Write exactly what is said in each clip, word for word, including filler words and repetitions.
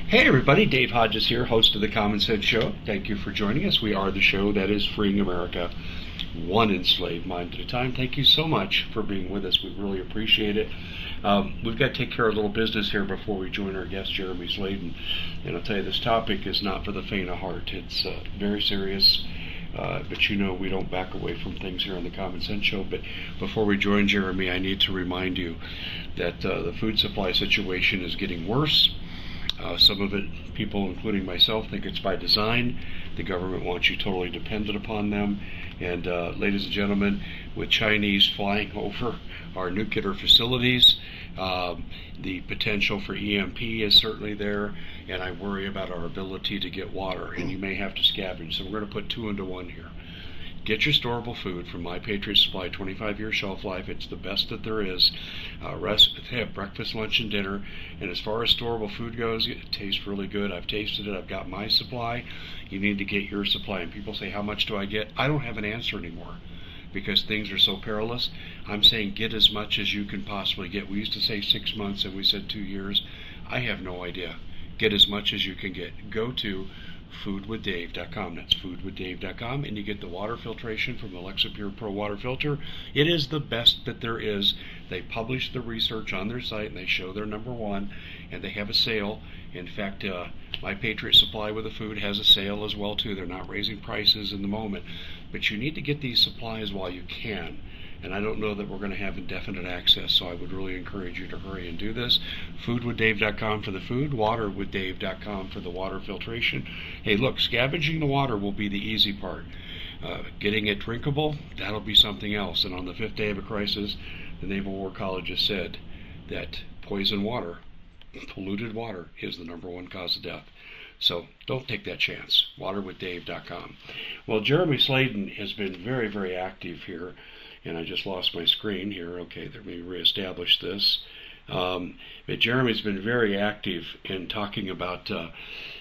Hey everybody, Dave Hodges here, host of the Common Sense Show. Thank you for joining us. We are the show that is freeing America one enslaved mind at a time. Thank you so much for being with us. We really appreciate it. Um, we've got to take care of a little business here before we join our guest, Jeremy Sladen. And I'll tell you, this topic is not for the faint of heart. It's uh, very serious. Uh, but you know we don't back away from things here on the Common Sense Show. But before we join Jeremy, I need to remind you that uh, the food supply situation is getting worse. Uh, some of it, people, including myself, think it's by design. The government wants you totally dependent upon them. And uh, ladies and gentlemen, with Chinese flying over our nuclear facilities, um, the potential for E M P is certainly there, and I worry about our ability to get water, and you may have to scavenge. So we're going to put two into one here. Get your storable food from My Patriot Supply, twenty-five year shelf life. It's the best that there is. Uh, rest, have breakfast, lunch, and dinner. And as far as storable food goes, it tastes really good. I've tasted it. I've got my supply. You need to get your supply. And people say, how much do I get? I don't have an answer anymore because things are so perilous. I'm saying get as much as you can possibly get. We used to say six months, and we said two years. I have no idea. Get as much as you can get. Go to food with dave dot com. That's food with dave dot com, and you get the water filtration from Alexa Pure Pro Water Filter. It is the best that there is. They publish the research on their site, and they show they're number one, and they have a sale. In fact, uh, My Patriot Supply with the food has a sale as well, too. They're not raising prices in the moment, but you need to get these supplies while you can. And I don't know that we're going to have indefinite access, so I would really encourage you to hurry and do this. food with dave dot com for the food, water with dave dot com for the water filtration. Hey, look, scavenging the water will be the easy part. Uh, getting it drinkable, that'll be something else. And on the fifth day of a crisis, the Naval War College has said that poison water, polluted water, is the number one cause of death. So don't take that chance. water with dave dot com. Well, Jeremy Sladen has been very, very active here. And I just lost my screen here. Okay, let me reestablish this. Um, but Jeremy's been very active in talking about, uh,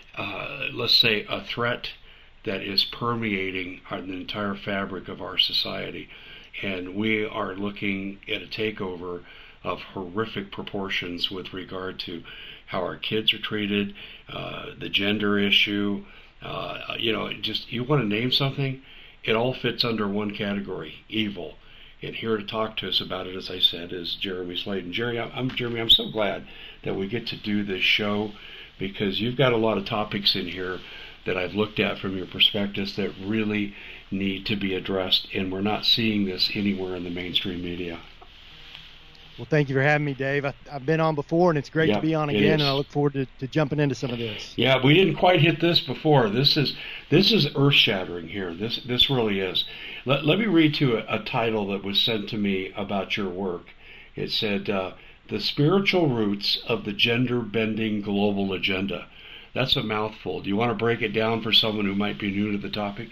uh, let's say, a threat that is permeating our, the entire fabric of our society. And we are looking at a takeover of horrific proportions with regard to how our kids are treated, uh, the gender issue. Uh, you know, just you want to name something, it all fits under one category: evil. And here to talk to us about it, as I said, is Jeremy Sladen. Jerry, I'm Jeremy. I'm so glad that we get to do this show because you've got a lot of topics in here that I've looked at from your perspectives that really need to be addressed, and we're not seeing this anywhere in the mainstream media. Well, thank you for having me, Dave. I, I've been on before, and it's great yeah, to be on again, and I look forward to, to jumping into some of this. Yeah, we didn't quite hit this before. This is this is earth-shattering here. This this really is. Let, let me read to you a, a title that was sent to me about your work. It said, uh, The Spiritual Roots of the Gender-Bending Global Agenda. That's a mouthful. Do you want to break it down for someone who might be new to the topic?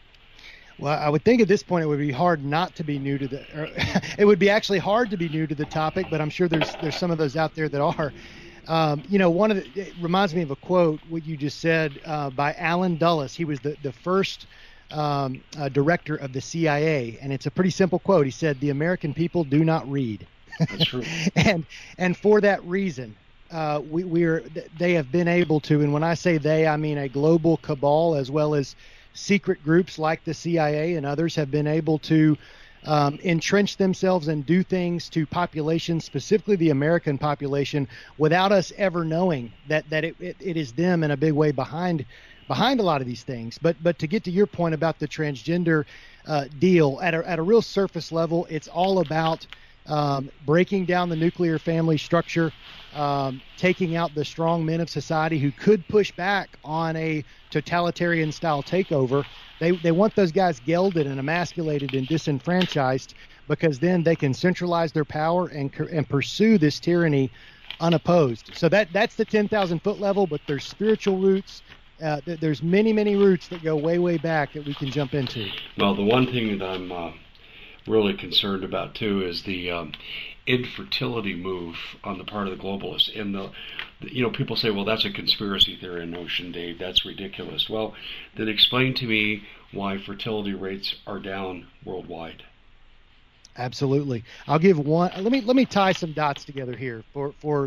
Well, I would think at this point it would be hard not to be new to the. Or it would be actually hard to be new to the topic, but I'm sure there's there's some of those out there that are. Um, you know, one of the, it reminds me of a quote what you just said uh, by Alan Dulles. He was the the first um, uh, director of the C I A, and it's a pretty simple quote. He said, "The American people do not read." That's true. and and for that reason, uh, we we're they have been able to, and when I say they, I mean a global cabal as well as secret groups like the C I A and others have been able to um, entrench themselves and do things to populations, specifically the American population, without us ever knowing that that it, it, it is them in a big way behind behind a lot of these things. But but to get to your point about the transgender uh, deal, at a, at a real surface level, it's all about um, breaking down the nuclear family structure, um, taking out the strong men of society who could push back on a totalitarian style takeover. They they want those guys gelded and emasculated and disenfranchised because then they can centralize their power and and pursue this tyranny unopposed. So that that's the ten thousand foot level, but there's spiritual roots. Uh, th- there's many, many roots that go way, way back that we can jump into. Well, the one thing that I'm uh, really concerned about, too, is the um, infertility move on the part of the globalists. And, the, you know, people say, well, that's a conspiracy theory notion, Dave. That's ridiculous. Well, then explain to me why fertility rates are down worldwide. Absolutely. I'll give one. Let me let me tie some dots together here for for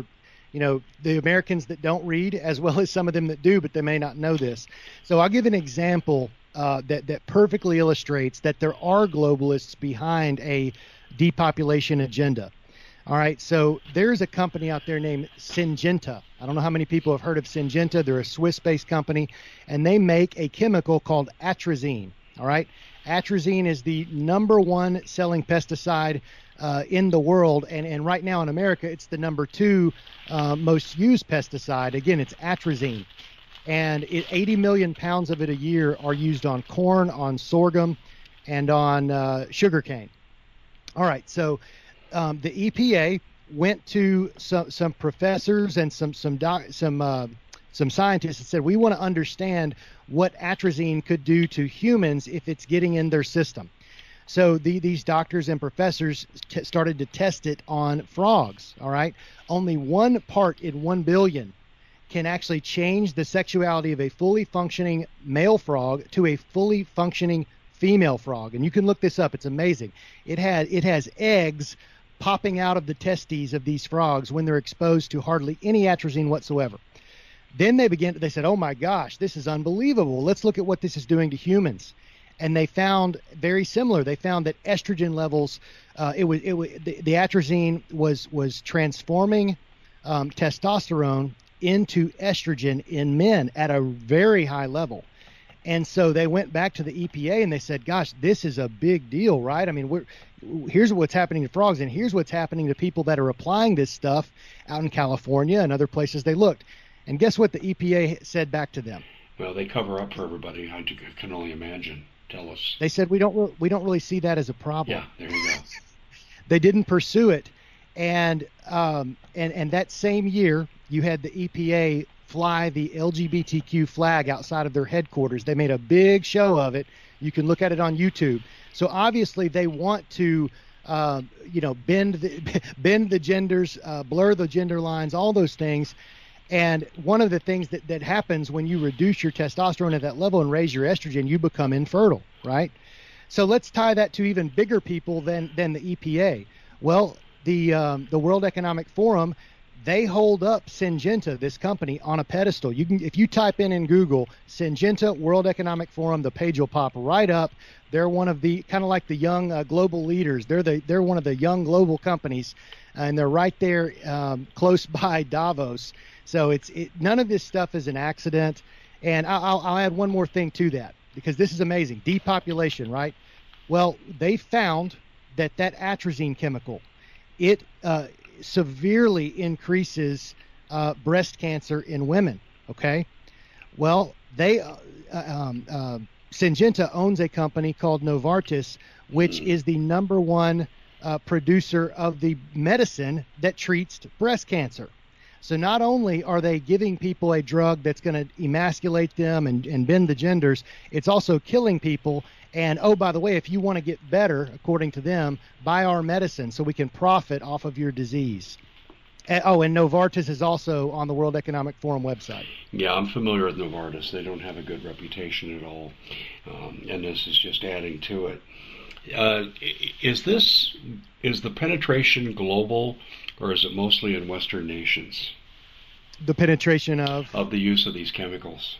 you know, the Americans that don't read as well as some of them that do, but they may not know this. So I'll give an example uh, that, that perfectly illustrates that there are globalists behind a depopulation agenda. All right, so there's a company out there named Syngenta. I don't know how many people have heard of Syngenta. They're a Swiss-based company, and they make a chemical called atrazine. All right, atrazine is the number one selling pesticide uh, in the world, and, and right now in America, it's the number two uh, most used pesticide. Again, it's atrazine, and it, eighty million pounds of it a year are used on corn, on sorghum, and on uh, sugarcane. All right, so um, the E P A went to some, some professors and some some doc, some uh, some scientists and said, we want to understand what atrazine could do to humans if it's getting in their system. So the, these doctors and professors t- started to test it on frogs. All right, only one part in one billion can actually change the sexuality of a fully functioning male frog to a fully functioning female frog, and you can look this up. It's amazing. It had it has eggs popping out of the testes of these frogs when they're exposed to hardly any atrazine whatsoever. Then they began. They said, "Oh my gosh, this is unbelievable. Let's look at what this is doing to humans." And they found very similar. They found that estrogen levels, uh, it was it was the, the atrazine was was transforming um, testosterone into estrogen in men at a very high level. And so they went back to the E P A and they said, gosh, this is a big deal, right? I mean, we're, here's what's happening to frogs, and here's what's happening to people that are applying this stuff out in California and other places they looked. And guess what the E P A said back to them? Well, they cover up for everybody. I can only imagine. Tell us. They said, we don't re- we don't really see that as a problem. Yeah, there you go. They didn't pursue it. And, um, and, and that same year, you had the E P A fly the L G B T Q flag outside of their headquarters. They made a big show of it. You can look at it on YouTube. So obviously they want to, uh, you know, bend the, bend the genders, uh, blur the gender lines, all those things. And one of the things that, that happens when you reduce your testosterone at that level and raise your estrogen, you become infertile, right? So let's tie that to even bigger people than, than the E P A. Well, the um, the World Economic Forum, they hold up Syngenta, this company, on a pedestal. You can, if you type in in Google Syngenta World Economic Forum, the page will pop right up. They're one of the kind of like the young uh, global leaders. They're the they're one of the young global companies, and they're right there um, close by Davos. So it's it, none of this stuff is an accident. And I'll, I'll add one more thing to that, because this is amazing. Depopulation, right? Well, they found that that atrazine chemical, it uh, severely increases uh, breast cancer in women. Okay, well, they uh, um, uh, Syngenta owns a company called Novartis, which is the number one uh, producer of the medicine that treats breast cancer. So not only are they giving people a drug that's going to emasculate them and, and bend the genders, it's also killing people. And, oh, by the way, if you want to get better, according to them, buy our medicine so we can profit off of your disease. And, oh, and Novartis is also on the World Economic Forum website. Yeah, I'm familiar with Novartis. They don't have a good reputation at all. Um, and this is just adding to it. Uh, is this, is the penetration global, or is it mostly in Western nations? The penetration of? Of the use of these chemicals.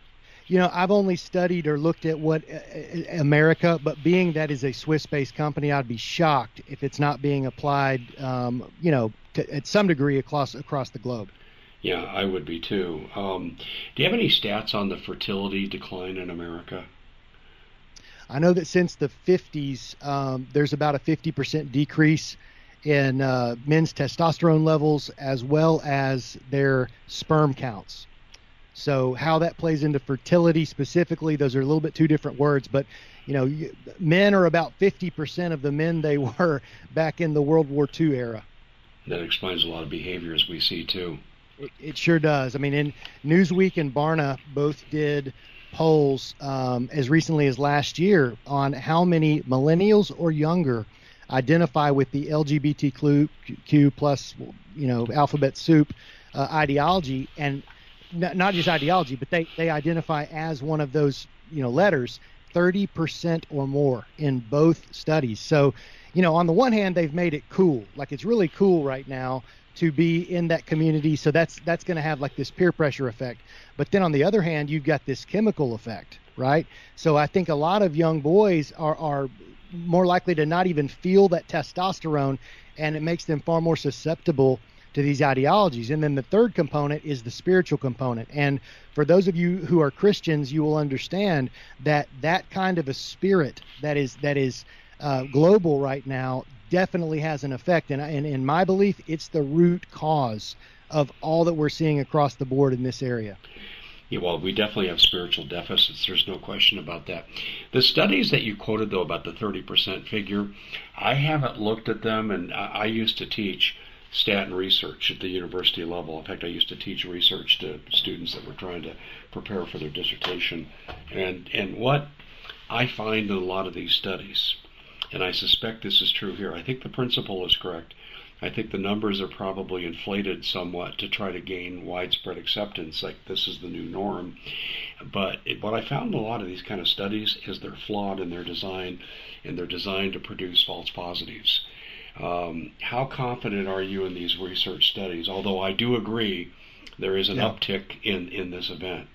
You know, I've only studied or looked at what uh, America, but being that is a Swiss-based company, I'd be shocked if it's not being applied, um, you know, to, at some degree across across the globe. Yeah, I would be too. Um, do you have any stats on the fertility decline in America? I know that since the fifties, um, there's about a fifty percent decrease in uh, men's testosterone levels as well as their sperm counts. So how that plays into fertility specifically, those are a little bit two different words, but you know, men are about fifty percent of the men they were back in the World War Two era. That explains a lot of behaviors we see too. It, it sure does. I mean, in Newsweek and Barna both did polls um, as recently as last year on how many millennials or younger identify with the L G B T Q plus, you know, alphabet soup uh, ideology, and n- not just ideology, but they, they identify as one of those, you know, letters, thirty percent or more in both studies. So, you know, on the one hand, they've made it cool. Like, it's really cool right now to be in that community. So that's that's going to have like this peer pressure effect. But then on the other hand, you've got this chemical effect, right? So I think a lot of young boys are, are more likely to not even feel that testosterone, and it makes them far more susceptible to these ideologies. And then the third component is the spiritual component. And for those of you who are Christians, you will understand that that kind of a spirit that is that is uh, global right now definitely has an effect. And, and in my belief, it's the root cause of all that we're seeing across the board in this area. Yeah, well, we definitely have spiritual deficits. There's no question about that. The studies that you quoted, though, about the thirty percent figure, I haven't looked at them, and I, I used to teach stat and research at the university level. In fact, I used to teach research to students that were trying to prepare for their dissertation. And, and what I find in a lot of these studies, and I suspect this is true here, I think the principle is correct. I think the numbers are probably inflated somewhat to try to gain widespread acceptance, like this is the new norm. But it, what I found in a lot of these kind of studies is they're flawed in their design, and they're designed to produce false positives. Um, how confident are you in these research studies? Although I do agree there is an yeah. uptick in, in this event.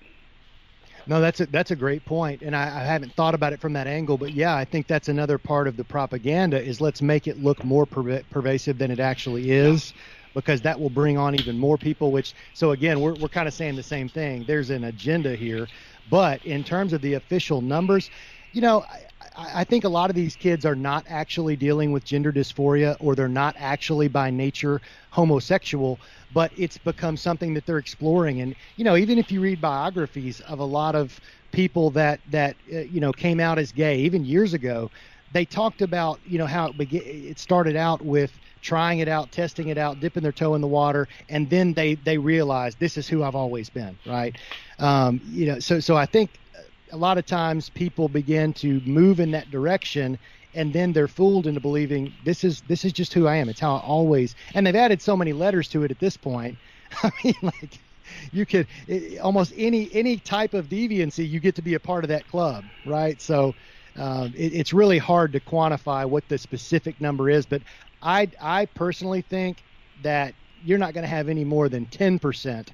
No, that's a, that's a great point, and I, I haven't thought about it from that angle. But yeah, I think that's another part of the propaganda is let's make it look more perv- pervasive than it actually is, yeah. because that will bring on even more people. Which so again, we're we're kind of saying the same thing. There's an agenda here, but in terms of the official numbers, you know, I, I think a lot of these kids are not actually dealing with gender dysphoria, or they're not actually by nature homosexual, but it's become something that they're exploring. And, you know, even if you read biographies of a lot of people that, that uh, you know, came out as gay, even years ago, they talked about, you know, how it, began, it started out with trying it out, testing it out, dipping their toe in the water, and then they, they realized this is who I've always been, right? Um, you know, so, so I think a lot of times people begin to move in that direction, and then they're fooled into believing this is this is just who I am. It's how I always. And they've added so many letters to it at this point. I mean, like you could it, almost any any type of deviancy, you get to be a part of that club, right? So uh, it, it's really hard to quantify what the specific number is. But I I personally think that you're not going to have any more than ten percent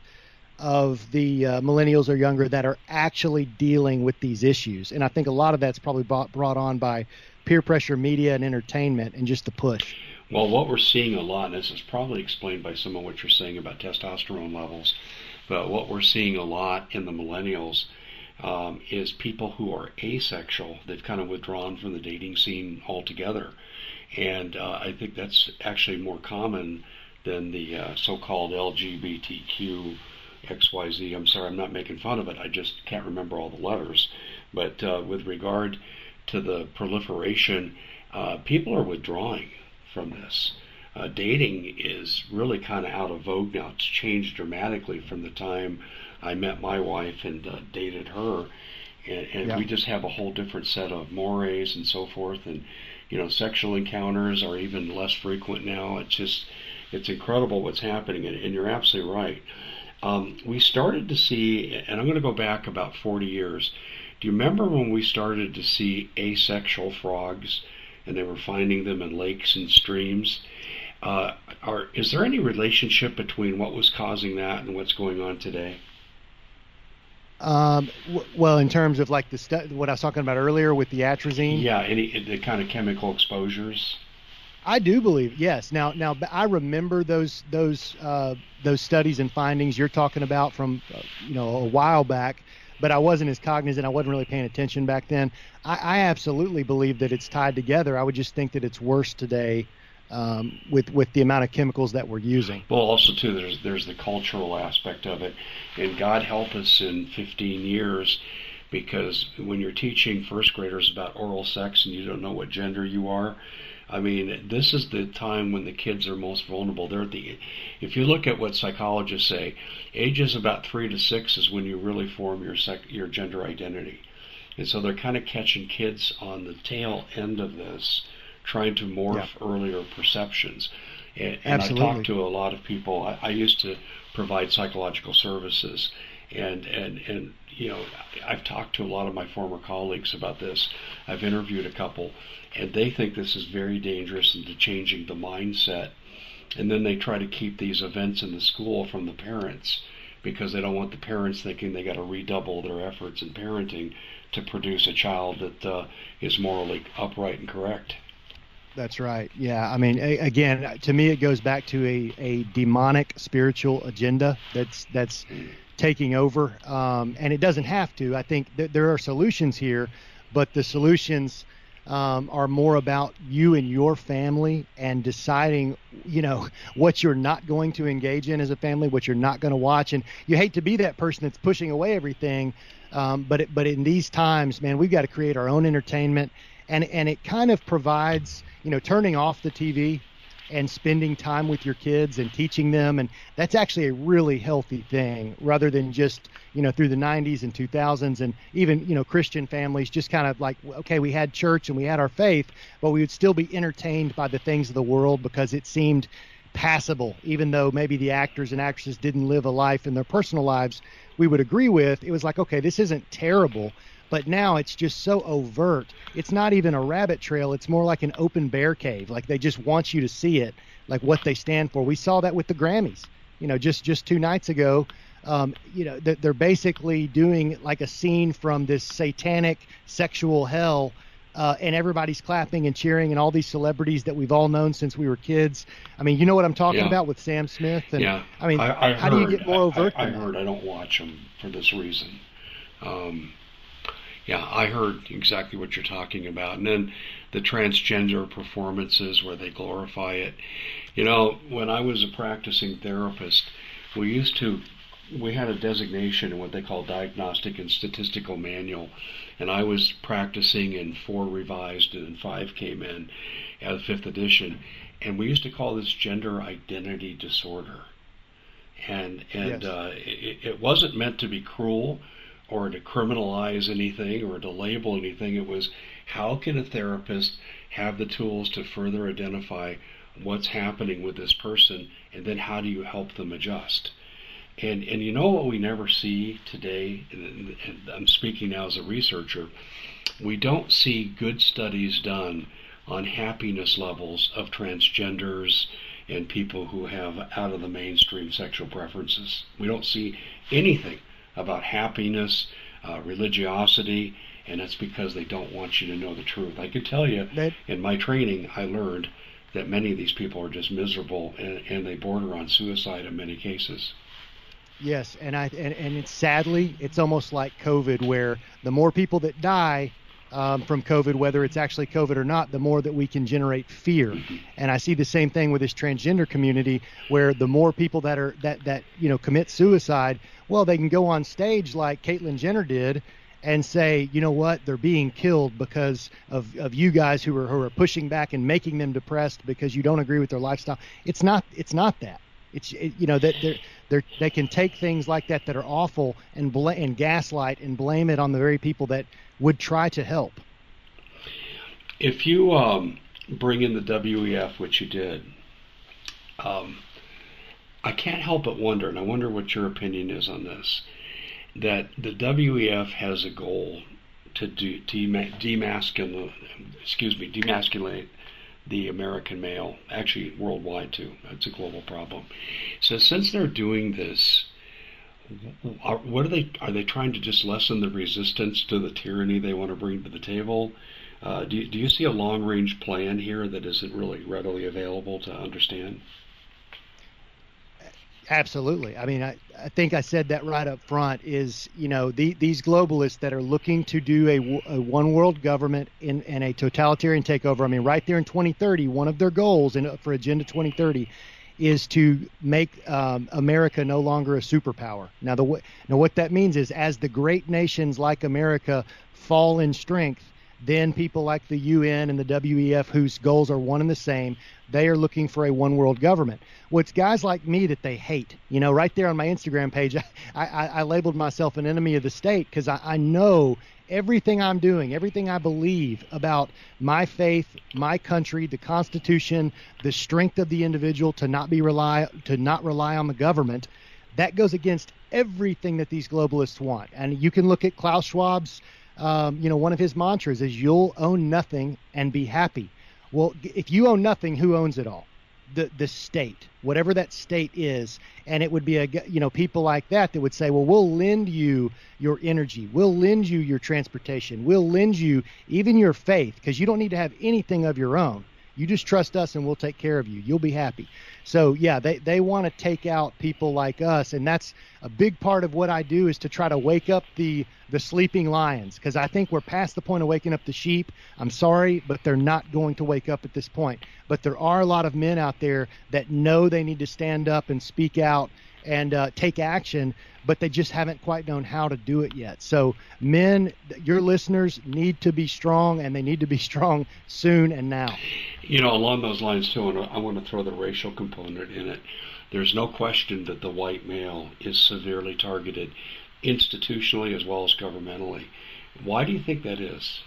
of the uh, millennials or younger that are actually dealing with these issues. And I think a lot of that's probably brought, brought on by peer pressure, media, and entertainment, and just the push. Well, what we're seeing a lot, and this is probably explained by some of what you're saying about testosterone levels, but what we're seeing a lot in the millennials um, is people who are asexual. They've kind of withdrawn from the dating scene altogether. And uh, I think that's actually more common than the uh, so-called L G B T Q X Y Z. I'm sorry, I'm not making fun of it. I just can't remember all the letters. But uh, with regard to the proliferation, uh, people are withdrawing from this. Uh, dating is really kind of out of vogue now. It's changed dramatically from the time I met my wife and uh, dated her. And, and yeah. we just have a whole different set of mores and so forth. And, you know, sexual encounters are even less frequent now. It's just, it's incredible what's happening. And, and you're absolutely right. Um, we started to see, and I'm going to go back about forty years. Do you remember when we started to see asexual frogs, and they were finding them in lakes and streams? Uh, are, is there any relationship between what was causing that and what's going on today? Um, w- well, in terms of like the stu- what I was talking about earlier with the atrazine? Yeah, any the kind of chemical exposures? I do believe, yes. Now, now I remember those those uh, those studies and findings you're talking about from, uh, you know, a while back, but I wasn't as cognizant. I wasn't really paying attention back then. I, I absolutely believe that it's tied together. I would just think that it's worse today um, with with the amount of chemicals that we're using. Well, also too, there's there's the cultural aspect of it, and God help us in fifteen years. Because when you're teaching first graders about oral sex and you don't know what gender you are, I mean, this is the time when the kids are most vulnerable. They're at the, if you look at what psychologists say, ages about three to six is when you really form your sec, your gender identity. And so they're kind of catching kids on the tail end of this, trying to morph yeah. earlier perceptions. And, and I talked to a lot of people. I, I used to provide psychological services. And, and, and, you know, I've talked to a lot of my former colleagues about this. I've interviewed a couple, and they think this is very dangerous into changing the mindset and then they try to keep these events in the school from the parents because they don't want the parents thinking they got to redouble their efforts in parenting to produce a child that uh, is morally upright and correct. That's right. Yeah. I mean, a, again, to me, it goes back to a, a demonic spiritual agenda that's that's taking over. Um, and it doesn't have to. I think th- there are solutions here, but the solutions um, are more about you and your family and deciding, you know, what you're not going to engage in as a family, what you're not going to watch. And you hate to be that person that's pushing away everything. Um, but it, but in these times, man, we've got to create our own entertainment. And, and it kind of provides, you know, turning off the T V and spending time with your kids and teaching them. And that's actually a really healthy thing rather than just, you know, through the nineties and two thousands and even, you know, Christian families just kind of like, okay, we had church and we had our faith, but we would still be entertained by the things of the world because it seemed passable, even though maybe the actors and actresses didn't live a life in their personal lives we would agree with. It was like, okay, this isn't terrible. But now it's just so overt. It's not even a rabbit trail. It's more like an open bear cave. Like they just want you to see it, like what they stand for. We saw that with the Grammys, you know, just, just two nights ago. Um, you know, they're basically doing like a scene from this satanic sexual hell, uh, and everybody's clapping and cheering, and all these celebrities that we've all known since we were kids. I mean, you know what I'm talking yeah. about with Sam Smith? And, yeah. I mean, I, I how heard, do you get more overt I, I, than I heard that? I don't watch them for this reason. Um, Yeah, I heard exactly what you're talking about. And then the transgender performances where they glorify it. You know, when I was a practicing therapist, we used to, we had a designation in what they call Diagnostic and Statistical Manual. And I was practicing in four revised and five came in as fifth edition. And we used to call this gender identity disorder. And, and Yes. uh, it, it wasn't meant to be cruel or to criminalize anything or to label anything. It was, how can a therapist have the tools to further identify what's happening with this person, and then how do you help them adjust? And and you know what we never see today, and I'm speaking now as a researcher, we don't see good studies done on happiness levels of transgenders and people who have out of the mainstream sexual preferences. We don't see anything about happiness, uh, religiosity, and that's because they don't want you to know the truth. I can tell you, That, in my training, I learned that many of these people are just miserable, and, and they border on suicide in many cases. yes, and I and, and it's sadly, it's almost like COVID, where the more people that die um, from COVID, whether it's actually COVID or not, the more that we can generate fear. Mm-hmm. And I see the same thing with this transgender community, where the more people that are that that you know commit suicide, well, they can go on stage like Caitlyn Jenner did and say, you know what, they're being killed because of, of you guys who are who are pushing back and making them depressed because you don't agree with their lifestyle. It's not it's not that. It's it, you know that they're, they're they can take things like that that are awful and bl- and gaslight and blame it on the very people that would try to help. If you um, bring in the W E F, which you did, um, I can't help but wonder, and I wonder what your opinion is on this, that the W E F has a goal to do, dema- demasculate, excuse me, demasculate the American male, actually worldwide too. It's a global problem. So since they're doing this, are, what are they? Are they trying to just lessen the resistance to the tyranny they want to bring to the table? Uh, do, you, do you see a long-range plan here that isn't really readily available to understand? Absolutely. I mean, I, I think I said that right up front is, you know, the, these globalists that are looking to do a, a one world government in, in a totalitarian takeover. I mean, right there in twenty thirty, one of their goals in, for Agenda twenty thirty is to make um, America no longer a superpower. Now, the now what that means is as the great nations like America fall in strength, then people like the U N and the W E F, whose goals are one and the same, they are looking for a one world government. Well, it's guys like me that they hate. You know, right there on my Instagram page, I, I, I labeled myself an enemy of the state because I, I know everything I'm doing, everything I believe about my faith, my country, the Constitution, the strength of the individual to not be rely to not rely on the government. That goes against everything that these globalists want. And you can look at Klaus Schwab's, um, you know, one of his mantras is you'll own nothing and be happy. Well, if you own nothing, who owns it all? the the state, whatever that state is, and it would be a you know people like that that would say, well, we'll lend you your energy, we'll lend you your transportation, we'll lend you even your faith, because you don't need to have anything of your own. You just trust us and we'll take care of you. You'll be happy. So yeah, they, they want to take out people like us, and that's a big part of what I do, is to try to wake up the the sleeping lions, because I think we're past the point of waking up the sheep. I'm sorry, but they're not going to wake up at this point. But there are a lot of men out there that know they need to stand up and speak out and uh, take action, but they just haven't quite known how to do it yet. So men, your listeners need to be strong, and they need to be strong soon and now. You know, along those lines, too, and I want to throw the racial component in it. There's no question that the white male is severely targeted, institutionally as well as governmentally. Why do you think that is?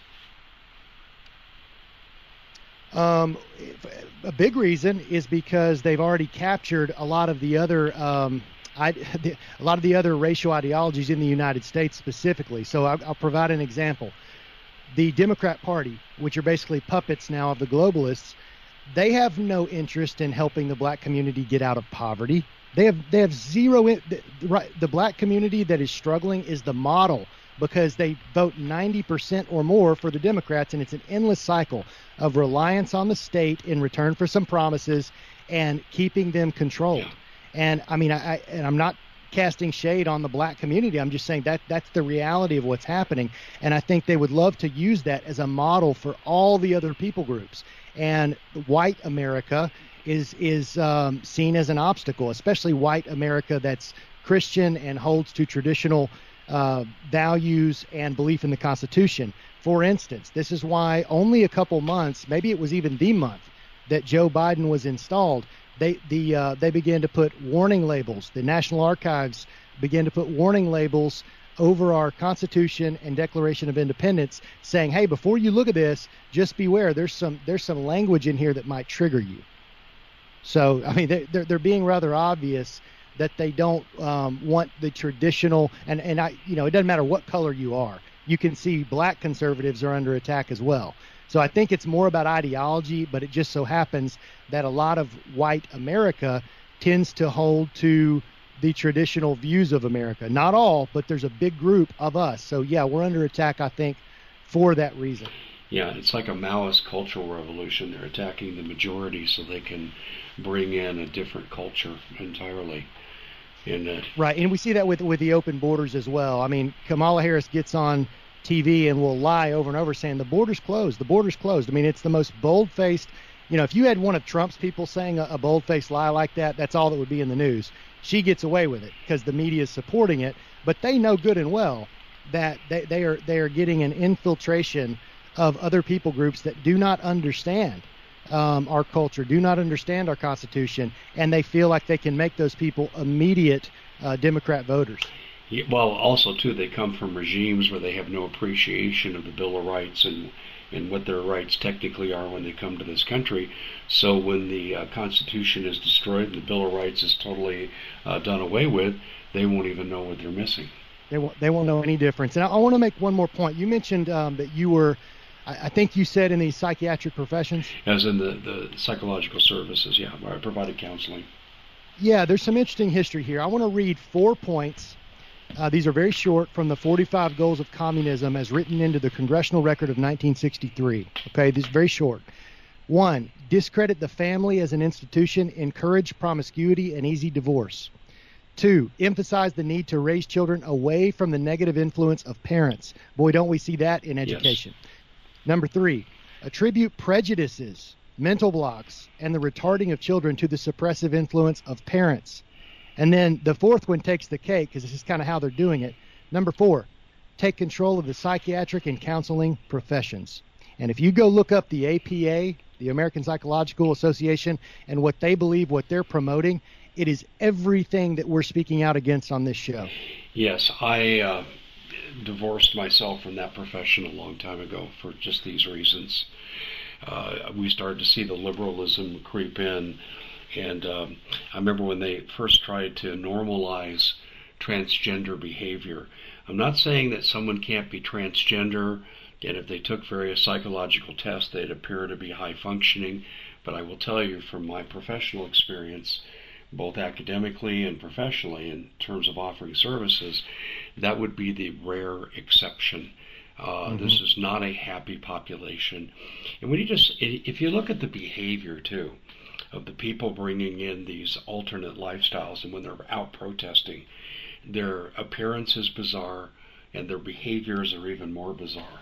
Um, a big reason is because they've already captured a lot of the other, um, I, the, a lot of the other racial ideologies in the United States specifically. So I'll, I'll provide an example. The Democrat Party, which are basically puppets now of the globalists, they have no interest in helping the black community get out of poverty. They have they have zero. In, the, right, the black community that is struggling is the model, because they vote ninety percent or more for the Democrats, and it's an endless cycle of reliance on the state in return for some promises and keeping them controlled. Yeah. And I mean, I, I and I'm not casting shade on the black community. I'm just saying that that's the reality of what's happening. And I think they would love to use that as a model for all the other people groups. And white America is is um, seen as an obstacle, especially white America that's Christian and holds to traditional uh, values and belief in the Constitution. For instance, this is why only a couple months, maybe it was even the month that Joe Biden was installed, they the uh, they began to put warning labels. The National Archives began to put warning labels over our Constitution and Declaration of Independence, saying, "Hey, before you look at this, just beware. There's some there's some language in here that might trigger you." So, I mean, they're they're being rather obvious that they don't um, want the traditional, and and I you know it doesn't matter what color you are. You can see black conservatives are under attack as well. So I think it's more about ideology, but it just so happens that a lot of white America tends to hold to the traditional views of America. Not all, but there's a big group of us. So yeah, we're under attack, I think, for that reason. Yeah, it's like a Maoist cultural revolution. They're attacking the majority so they can bring in a different culture entirely. And, uh, right, and we see that with with the open borders as well. I mean, Kamala Harris gets on T V and will lie over and over saying the border's closed, the border's closed. I mean, it's the most bold-faced, you know, if you had one of Trump's people saying a, a bold-faced lie like that, that's all that would be in the news. She gets away with it because the media is supporting it, but they know good and well that they, they are they are getting an infiltration of other people groups that do not understand um, our culture, do not understand our Constitution, and they feel like they can make those people immediate uh, Democrat voters. Yeah, well, also, too, they come from regimes where they have no appreciation of the Bill of Rights and, and what their rights technically are when they come to this country. So when the uh, Constitution is destroyed and the Bill of Rights is totally uh, done away with, they won't even know what they're missing. They won't, they won't know any difference. And I, I want to make one more point. You mentioned um, that you were, I, I think you said in the psychiatric professions? As in the, the psychological services, yeah, where I provided counseling. Yeah, there's some interesting history here. I want to read four points. Uh, these are very short, from the forty-five Goals of Communism as written into the Congressional Record of nineteen sixty-three. Okay, this is very short. One, discredit the family as an institution, encourage promiscuity and easy divorce. Two, emphasize the need to raise children away from the negative influence of parents. Boy, don't we see that in education. Yes. Number three, attribute prejudices, mental blocks, and the retarding of children to the suppressive influence of parents. And then the fourth one takes the cake, because this is kind of how they're doing it. Number four, take control of the psychiatric and counseling professions. And if you go look up the A P A, the American Psychological Association, and what they believe, what they're promoting, it is everything that we're speaking out against on this show. Yes, I uh, divorced myself from that profession a long time ago for just these reasons. Uh, we started to see the liberalism creep in. And um, I remember when they first tried to normalize transgender behavior. I'm not saying that someone can't be transgender, and if they took various psychological tests, they'd appear to be high functioning. But I will tell you from my professional experience, both academically and professionally, in terms of offering services, that would be the rare exception. Uh, mm-hmm. This is not a happy population. And when you just, if you look at the behavior too, of the people bringing in these alternate lifestyles, and when they're out protesting, their appearance is bizarre and their behaviors are even more bizarre.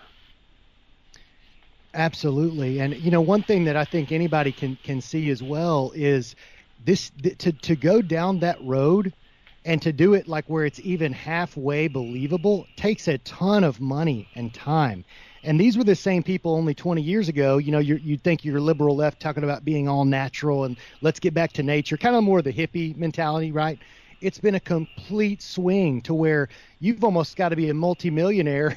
Absolutely. And, you know, one thing that I think anybody can, can see as well is this, to, to go down that road and to do it like where it's even halfway believable takes a ton of money and time. And these were the same people only twenty years ago. You know, you're, you'd think your liberal left talking about being all natural and let's get back to nature, kind of more the hippie mentality, right? It's been a complete swing to where you've almost got to be a multimillionaire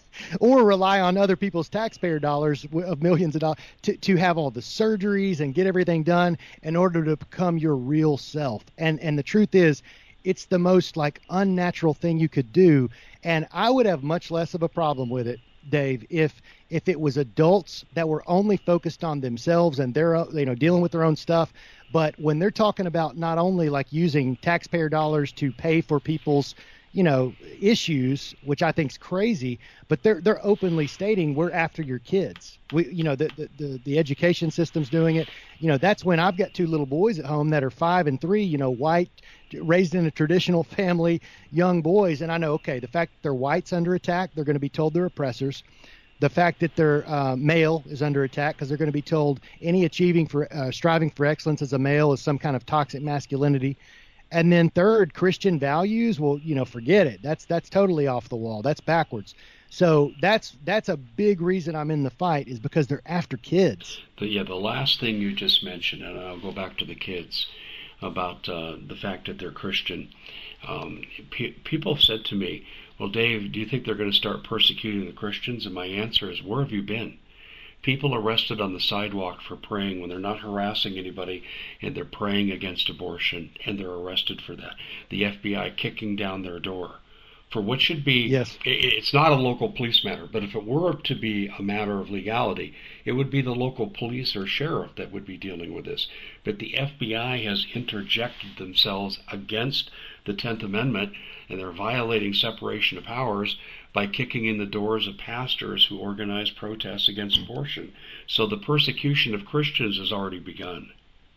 or rely on other people's taxpayer dollars of millions of dollars to, to have all the surgeries and get everything done in order to become your real self. And and the truth is, it's the most like unnatural thing you could do. And I would have much less of a problem with it, Dave, if if it was adults that were only focused on themselves and they're, you know, dealing with their own stuff. But when they're talking about not only like using taxpayer dollars to pay for people's, you know, issues, which I think is crazy, but they're they're openly stating we're after your kids. We, you know, the, the the the education system's doing it. You know, that's when I've got two little boys at home that are five and three. You know, white, raised in a traditional family, young boys, and I know, okay, the fact that they're white's under attack, they're going to be told they're oppressors. The fact that they're uh, male is under attack because they're going to be told any achieving for uh, striving for excellence as a male is some kind of toxic masculinity. And then third, Christian values, well, you know, forget it. That's that's totally off the wall. That's backwards. So that's that's a big reason I'm in the fight, is because they're after kids. The, yeah, the last thing you just mentioned, and I'll go back to the kids, about uh, the fact that they're Christian. Um, pe- people have said to me, well, Dave, do you think they're going to start persecuting the Christians? And my answer is, where have you been? People arrested on the sidewalk for praying when they're not harassing anybody and they're praying against abortion, and they're arrested for that. The F B I kicking down their door for what should be, yes. It's not a local police matter, but if it were to be a matter of legality, it would be the local police or sheriff that would be dealing with this. But the F B I has interjected themselves against the tenth Amendment, and they're violating separation of powers by kicking in the doors of pastors who organize protests against abortion. So the persecution of Christians has already begun.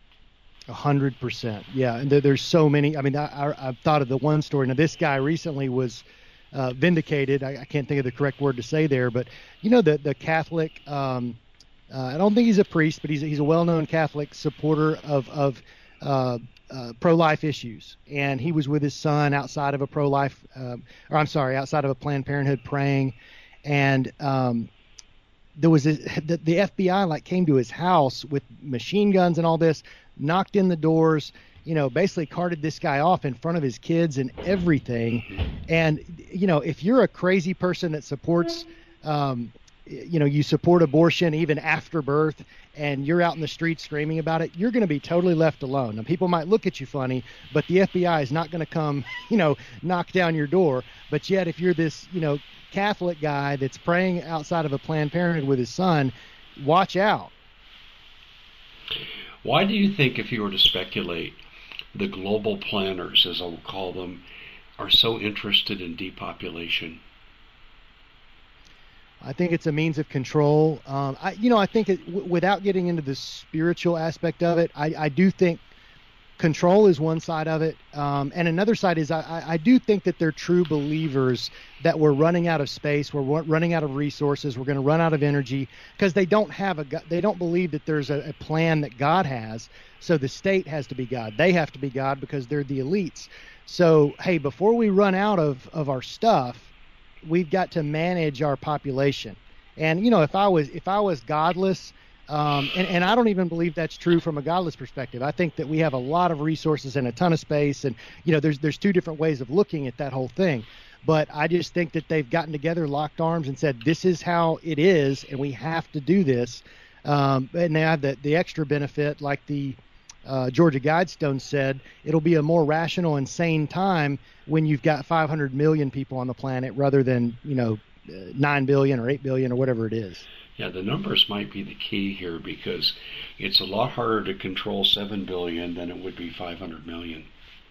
A hundred percent. Yeah. And there, there's so many. I mean, I, I, I've thought of the one story. Now, this guy recently was uh, vindicated. I, I can't think of the correct word to say there, but you know, the, the Catholic, um, uh, I don't think he's a priest, but he's, he's a well-known Catholic supporter of, of uh, uh, pro-life issues. And he was with his son outside of a pro-life, uh, or I'm sorry, outside of a Planned Parenthood praying. And, um, there was a, the, the F B I like came to his house with machine guns and all this, knocked in the doors, you know, basically carted this guy off in front of his kids and everything. And, you know, if you're a crazy person that supports, um, you know, you support abortion even after birth, and you're out in the street screaming about it, you're going to be totally left alone. And people might look at you funny, but the F B I is not going to come, you know, knock down your door. But yet, if you're this, you know, Catholic guy that's praying outside of a Planned Parenthood with his son, watch out. Why do you think, if you were to speculate, the global planners, as I'll call them, are so interested in depopulation? I think it's a means of control. Um, I, you know, I think it, w- without getting into the spiritual aspect of it, I, I do think control is one side of it. Um, and another side is I, I do think that they're true believers that we're running out of space, we're running out of resources, we're going to run out of energy, because they don't have a, they don't believe that there's a, a plan that God has. So the state has to be God. They have to be God because they're the elites. So, hey, before we run out of, of our stuff, we've got to manage our population. And, you know, if I was, if I was godless, Um, and, and I don't even believe that's true from a godless perspective. I think that we have a lot of resources and a ton of space, and you know, there's there's two different ways of looking at that whole thing. But I just think that they've gotten together, locked arms, and said this is how it is, and we have to do this. Um, and they have the the extra benefit, like the uh, Georgia Guidestone said, it'll be a more rational and sane time when you've got five hundred million people on the planet rather than, you know, nine billion or eight billion or whatever it is. Yeah, the numbers might be the key here because it's a lot harder to control seven billion than it would be five hundred million.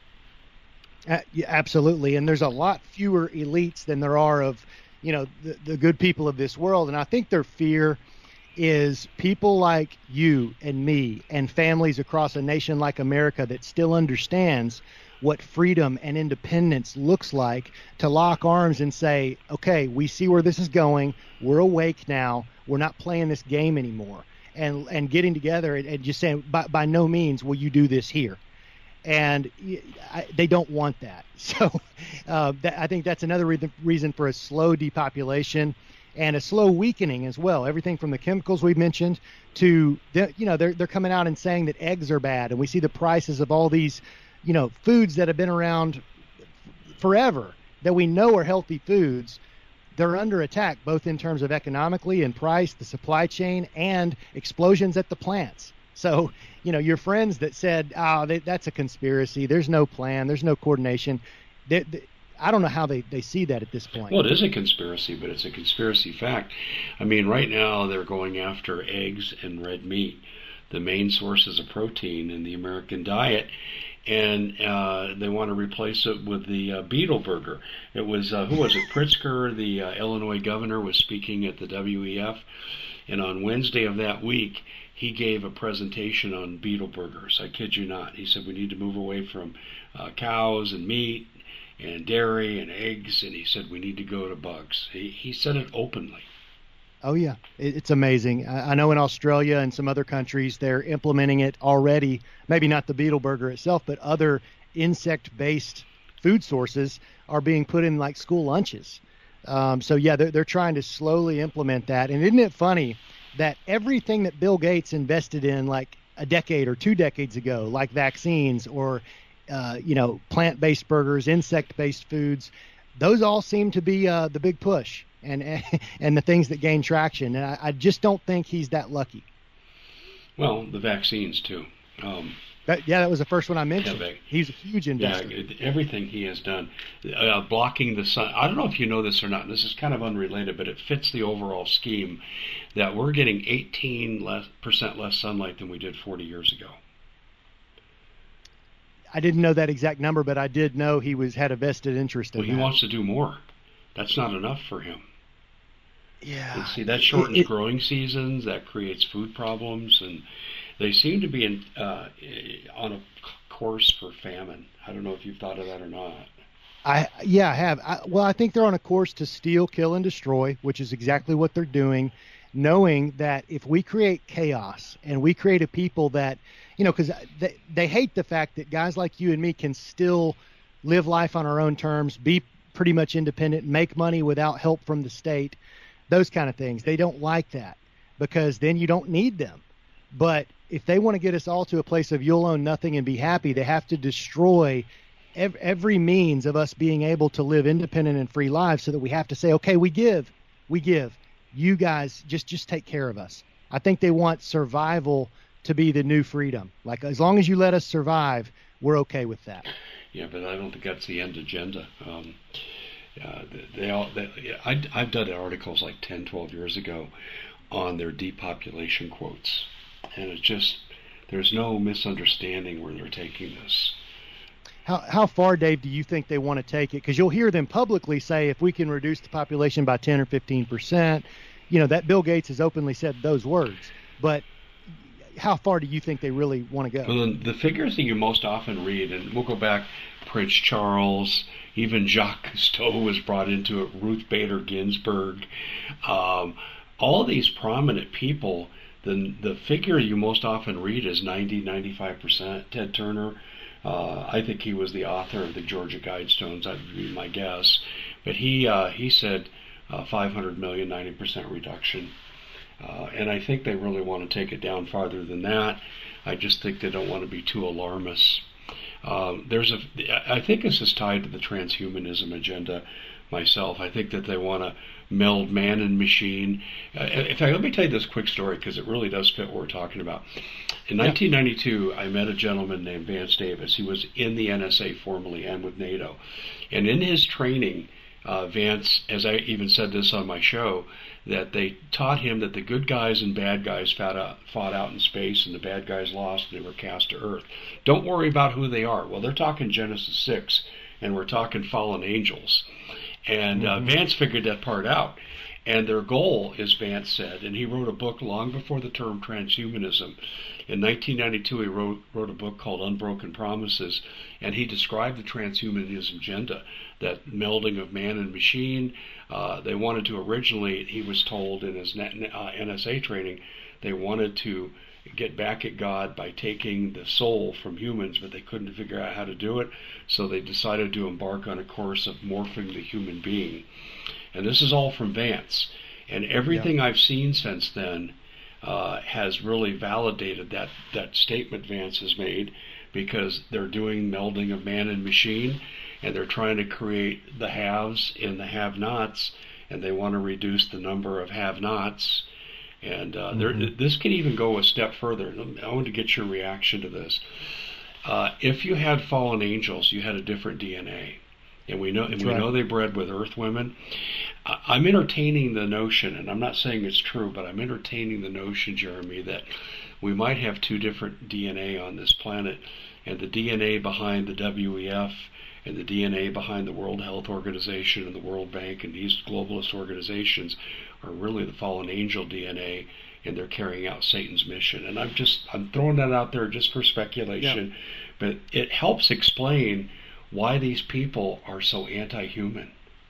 Uh, yeah, absolutely, and there's a lot fewer elites than there are of, you know, the, the good people of this world, and I think their fear is people like you and me and families across a nation like America that still understands what freedom and independence looks like, to lock arms and say, okay, we see where this is going. We're awake now. We're not playing this game anymore. And and getting together and, and just saying, by, by no means will you do this here. And I, they don't want that. So uh, that, I think that's another re- reason for a slow depopulation and a slow weakening as well. Everything from the chemicals we mentioned to, the, you know, they're, they're coming out and saying that eggs are bad. And we see the prices of all these, you know, foods that have been around forever that we know are healthy foods. They're under attack, both in terms of economically and price, the supply chain, and explosions at the plants. So, you know, your friends that said, oh, they, that's a conspiracy, there's no plan, there's no coordination, they, they, I don't know how they, they see that at this point. Well, it is a conspiracy, but it's a conspiracy fact. I mean, right now they're going after eggs and red meat, the main sources of protein in the American diet, and uh, they want to replace it with the uh, beetle burger. It was, uh, who was it, Pritzker, the uh, Illinois governor, was speaking at the W E F, and on Wednesday of that week, he gave a presentation on beetle burgers. I kid you not. He said we need to move away from uh, cows and meat and dairy and eggs, and he said we need to go to bugs. He, he said it openly. Oh, yeah. It, it's amazing. I, I know in Australia and some other countries, they're implementing it already. Maybe not the beetle burger itself, but other insect-based food sources are being put in like school lunches. Um, so, yeah, they're, they're trying to slowly implement that. And isn't it funny that everything that Bill Gates invested in like a decade or two decades ago, like vaccines or, uh, you know, plant-based burgers, insect-based foods, those all seem to be uh, the big push and and the things that gain traction. And I, I just don't think he's that lucky. Well, the vaccines, too. Um, that, yeah, that was the first one I mentioned. Yeah, he's a huge investor. Yeah, everything he has done. Uh, blocking the sun. I don't know if you know this or not. This is kind of unrelated, but it fits the overall scheme that we're getting eighteen percent less sunlight than we did forty years ago. I didn't know that exact number, but I did know he was had a vested interest in well, that. He wants to do more. That's not enough for him. Yeah. And see, that shortens it, it, growing seasons. That creates food problems, and they seem to be in, uh, on a course for famine. I don't know if you've thought of that or not. I yeah, I have. I, well, I think they're on a course to steal, kill, and destroy, which is exactly what they're doing, knowing that if we create chaos and we create a people that, you know, because they, they hate the fact that guys like you and me can still live life on our own terms, be pretty much independent, make money without help from the state, those kind of things. They don't like that because then you don't need them. But if they want to get us all to a place of you'll own nothing and be happy, they have to destroy ev- every means of us being able to live independent and free lives, so that we have to say, okay, we give, we give. You guys just, just take care of us. I think they want survival to be the new freedom. Like, as long as you let us survive, we're okay with that. Yeah, but I don't think that's the end agenda. Um, uh, they all, they, I, I've done articles like ten, twelve years ago on their depopulation quotes. And it's just, there's no misunderstanding where they're taking this. How how far, Dave, do you think they want to take it? Because you'll hear them publicly say, if we can reduce the population by ten or fifteen percent, you know, that Bill Gates has openly said those words. But how far do you think they really want to go? Well, the figures that you most often read, and we'll go back, Prince Charles, even Jacques Cousteau was brought into it, Ruth Bader Ginsburg, um, all these prominent people, the the figure you most often read is ninety, ninety-five percent. Ted Turner, uh, I think he was the author of the Georgia Guidestones, that would be my guess. But he uh, he said uh, five hundred million, ninety percent reduction. Uh, and I think they really want to take it down farther than that. I just think they don't want to be too alarmist. Um, there's a, I think this is tied to the transhumanism agenda myself. I think that they want to meld man and machine. Uh, in fact, let me tell you this quick story because it really does fit what we're talking about. In yeah. nineteen ninety-two, I met a gentleman named Vance Davis. He was in the N S A formerly and with NATO. And in his training, uh, Vance, as I even said this on my show, that they taught him that the good guys and bad guys fought out, fought out in space, and the bad guys lost and they were cast to earth. Don't worry about who they are. Well, they're talking Genesis six, and we're talking fallen angels. And uh, mm-hmm. Vance figured that part out. And their goal, as Vance said, and he wrote a book long before the term transhumanism. In nineteen ninety-two, he wrote, wrote a book called Unbroken Promises, and he described the transhumanism agenda, that melding of man and machine. Uh, they wanted to originally, he was told in his uh, N S A training, they wanted to get back at God by taking the soul from humans, but they couldn't figure out how to do it, so they decided to embark on a course of morphing the human being. And this is all from Vance. And everything yeah. I've seen since then uh, has really validated that, that statement Vance has made, because they're doing melding of man and machine, and they're trying to create the haves and the have-nots, and they want to reduce the number of have-nots. And uh, mm-hmm. this can even go a step further. I want to get your reaction to this. Uh, if you had fallen angels, you had a different D N A. And we know, and we right. know they bred with earth women. I'm entertaining the notion, and I'm not saying it's true, but I'm entertaining the notion, Jeremy, that we might have two different D N A on this planet, and the D N A behind the W E F and the D N A behind the World Health Organization and the World Bank and these globalist organizations are really the fallen angel D N A, and they're carrying out Satan's mission. And I'm just I'm throwing that out there just for speculation, yeah. but it helps explain why these people are so anti-human.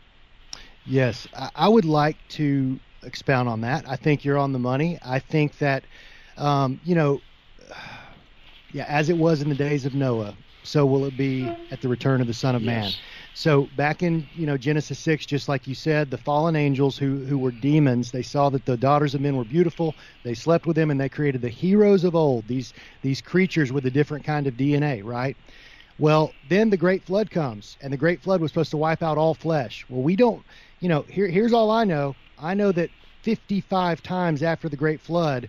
Yes, I would like to expound on that. I think you're on the money. I think that, um, you know, yeah, as it was in the days of Noah, so will it be at the return of the Son of yes. Man. So back in, you know, Genesis six, just like you said, the fallen angels who, who were demons, they saw that the daughters of men were beautiful. They slept with them, and they created the heroes of old, these these creatures with a different kind of D N A, right? Well, then the great flood comes, and the great flood was supposed to wipe out all flesh. Well, we don't, you know, here, here's all I know. I know that fifty-five times after the great flood,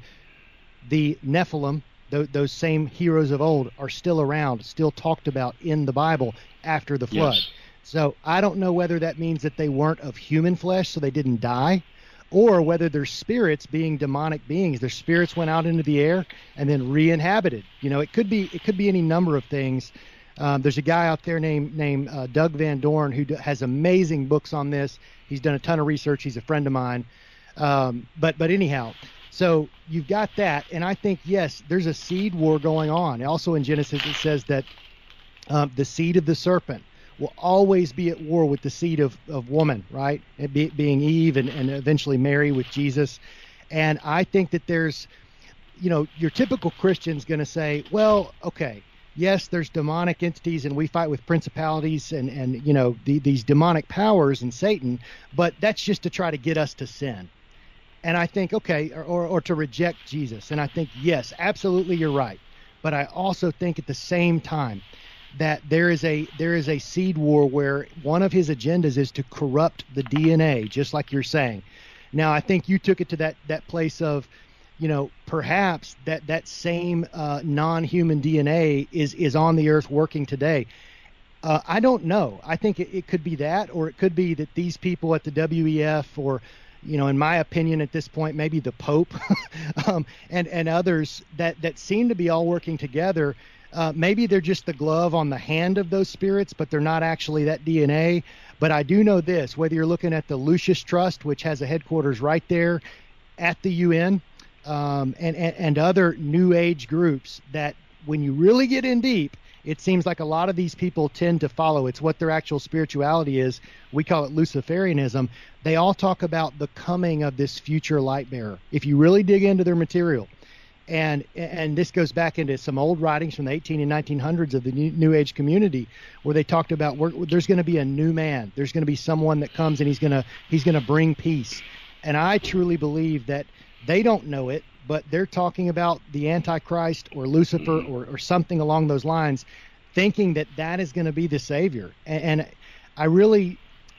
the Nephilim, th- those same heroes of old, are still around, still talked about in the Bible after the flood. Yes. So I don't know whether that means that they weren't of human flesh, so they didn't die, or whether they're spirits, being demonic beings. Their spirits went out into the air and then re-inhabited. You know, it could be it could be any number of things. Um, there's a guy out there named named uh, Doug Van Dorn who d- has amazing books on this. He's done a ton of research. He's a friend of mine. Um, but but anyhow, so you've got that, and I think yes, there's a seed war going on. Also in Genesis it says that um, the seed of the serpent will always be at war with the seed of, of woman, right? It be, being Eve and, and eventually Mary with Jesus. And I think that there's, you know, your typical Christian's going to say, well, okay, yes, there's demonic entities and we fight with principalities and, and you know, the, these demonic powers and Satan, but that's just to try to get us to sin. And I think, okay, or, or, or to reject Jesus. And I think, yes, absolutely, you're right. But I also think at the same time that there is a there is a seed war where one of his agendas is to corrupt the D N A, just like you're saying. Now, I think you took it to that, that place of, you know, perhaps that that same uh, non-human D N A is is on the earth working today. Uh, I don't know. I think it, it could be that, or it could be that these people at the W E F, or, you know, in my opinion at this point, maybe the Pope um, and and others that that seem to be all working together. Uh, maybe they're just the glove on the hand of those spirits, but they're not actually that D N A. But I do know this, whether you're looking at the Lucis Trust, which has a headquarters right there at the U N, um, and, and, and other New Age groups, that when you really get in deep, it seems like a lot of these people tend to follow. It's what their actual spirituality is. We call it Luciferianism. They all talk about the coming of this future light bearer. If you really dig into their material, And and this goes back into some old writings from the eighteen and nineteen hundreds of the New, New Age community, where they talked about we're, there's going to be a new man. There's going to be someone that comes and he's going to he's going to bring peace. And I truly believe that they don't know it, but they're talking about the Antichrist or Lucifer or, or something along those lines, thinking that that is going to be the savior. And, and I really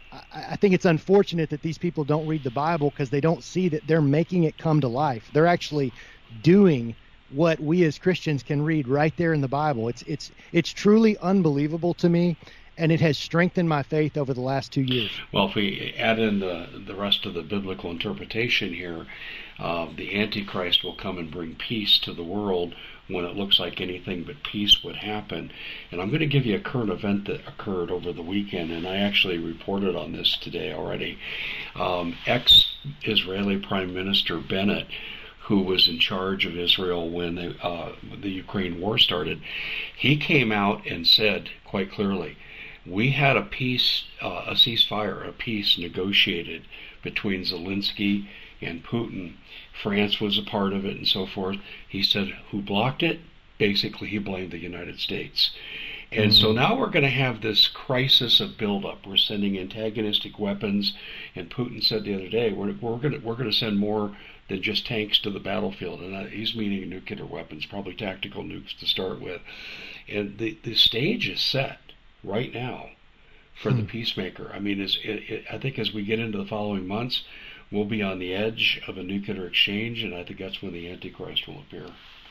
I think it's unfortunate that these people don't read the Bible, because they don't see that they're making it come to life. They're actually doing what we as Christians can read right there in the Bible. It's it's it's truly unbelievable to me. and it has strengthened my faith over the last two years. Well, if we add in the, the rest of the biblical interpretation here, uh, the Antichrist will come and bring peace to the world when it looks like anything but peace would happen. And I'm going to give you a current event that occurred over the weekend, and I actually reported on this today already. Um, ex-Israeli Prime Minister Bennett, who was in charge of Israel when the, uh, the Ukraine war started, he came out and said quite clearly, we had a peace, uh, a ceasefire, a peace negotiated between Zelensky and Putin. France was a part of it and so forth. He said, who blocked it? Basically, he blamed the United States. And mm-hmm. so now we're going to have this crisis of buildup. We're sending antagonistic weapons, and Putin said the other day, we're, we're going to we're going to send more than just tanks to the battlefield. And uh, he's meaning nuclear weapons, probably tactical nukes to start with. And the, the stage is set right now for hmm. the peacemaker. I mean, as, it, it, I think as we get into the following months, we'll be on the edge of a nuclear exchange, and I think that's when the Antichrist will appear.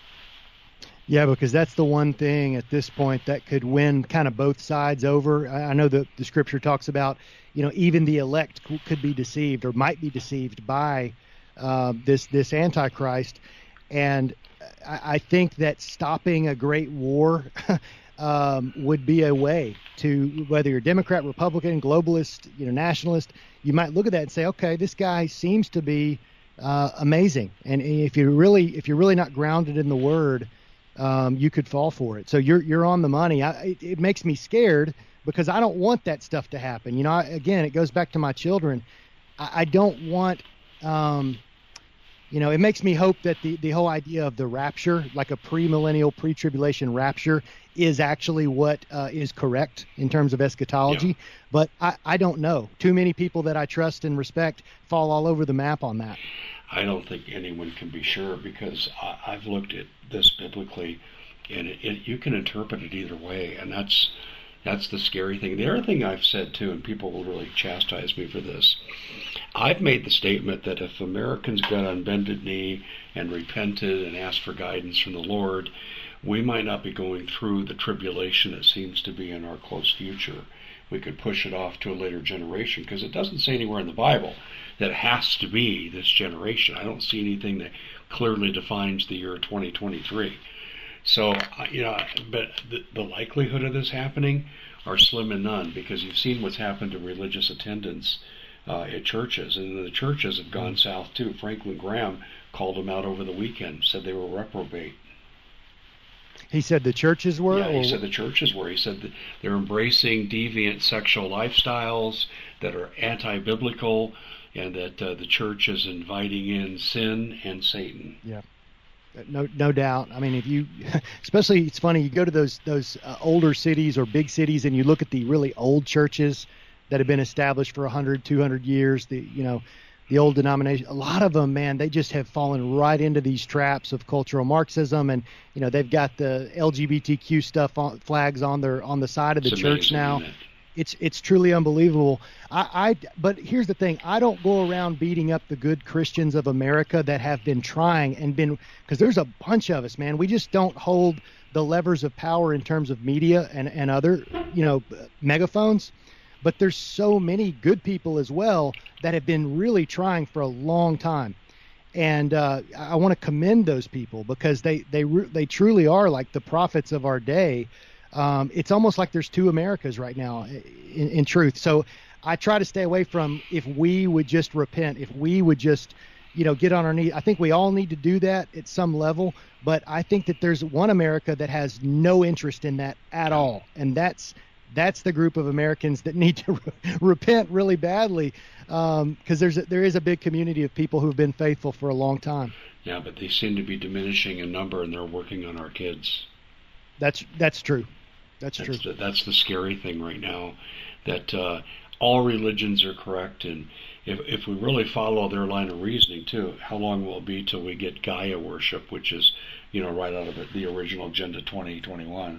Yeah, because that's the one thing at this point that could win kind of both sides over. I know that the scripture talks about, you know, even the elect could be deceived or might be deceived by uh, this this Antichrist. And I, I think that stopping a great war um, would be a way to, whether you're Democrat, Republican, globalist, you know, nationalist, you might look at that and say, okay, this guy seems to be uh, amazing. And if you're really if you're really not grounded in the Word, Um, you could fall for it. So you're you're on the money. I, it, it makes me scared because I don't want that stuff to happen. You know, I, again, it goes back to my children. I, I don't want, um, you know, it makes me hope that the, the whole idea of the rapture, like a premillennial, pre-tribulation rapture, is actually what uh, is correct in terms of eschatology. Yeah. But I, I don't know. Too many people that I trust and respect fall all over the map on that. I don't think anyone can be sure because I, I've looked at this biblically, and it, it, you can interpret it either way, and that's that's the scary thing. The other thing I've said too, and people will really chastise me for this, I've made the statement that if Americans got on bended knee and repented and asked for guidance from the Lord, we might not be going through the tribulation that seems to be in our close future. We could push it off to a later generation because it doesn't say anywhere in the Bible that it has to be this generation. I don't see anything that clearly defines the year twenty twenty-three. So, you know, but the, the likelihood of this happening are slim and none because you've seen what's happened to religious attendance uh, at churches, and the churches have gone south too. Franklin Graham called them out over the weekend, said they were reprobate. He said the churches were? Yeah, he said the churches were. He said that they're embracing deviant sexual lifestyles that are anti-biblical, and that uh, the church is inviting in sin and Satan. Yeah, no, no doubt. I mean, if you, especially, it's funny, you go to those those uh, older cities or big cities, and you look at the really old churches that have been established for one hundred, two hundred years. The you know, the old denomination. A lot of them, man, they just have fallen right into these traps of cultural Marxism, and you know, they've got the L G B T Q stuff on, flags on their on the side of the it's church amazing, now. Isn't it? It's it's truly unbelievable. I, I but here's the thing: I don't go around beating up the good Christians of America that have been trying and been, because there's a bunch of us, man. We just don't hold the levers of power in terms of media and and other, you know, megaphones. But there's so many good people as well that have been really trying for a long time, and uh, I want to commend those people because they they they truly are like the prophets of our day. Um, it's almost like there's two Americas right now, in, in truth. So I try to stay away from, if we would just repent, if we would just, you know, get on our knees. I think we all need to do that at some level, but I think that there's one America that has no interest in that at all, and that's that's the group of Americans that need to re- repent really badly, because um, there's a, there is a big community of people who've been faithful for a long time. Yeah, but they seem to be diminishing in number, and they're working on our kids. That's that's true. That's, that's true. The, that's the scary thing right now, that uh, all religions are correct, and if if we really follow their line of reasoning too, how long will it be till we get Gaia worship, which is, you know, right out of it, the original Agenda twenty twenty-one?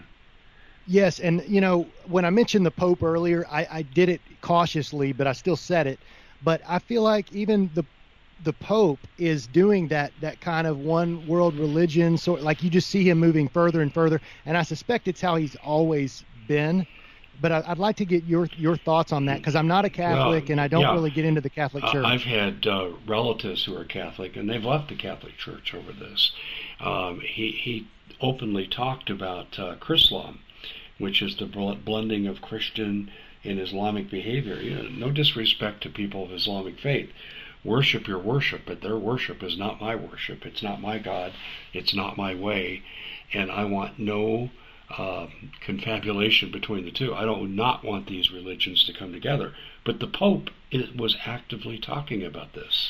Yes, and you know, when I mentioned the Pope earlier, I, I did it cautiously, but I still said it. But I feel like even the the Pope is doing that that kind of one world religion, sort like you just see him moving further and further, and I suspect it's how he's always been. but I, I'd like to get your your thoughts on that because I'm not a Catholic Well, and I don't yeah, really get into the Catholic uh, Church. I've had uh, relatives who are Catholic, and they've left the Catholic Church over this. Um, he he openly talked about uh, Chrislam, which is the bl- blending of Christian and Islamic behavior. You know, no disrespect to people of Islamic faith. Worship your worship, but their worship is not my worship. It's not my God. It's not my way, and I want no uh, confabulation between the two. I don't not want these religions to come together. But the Pope is, was actively talking about this.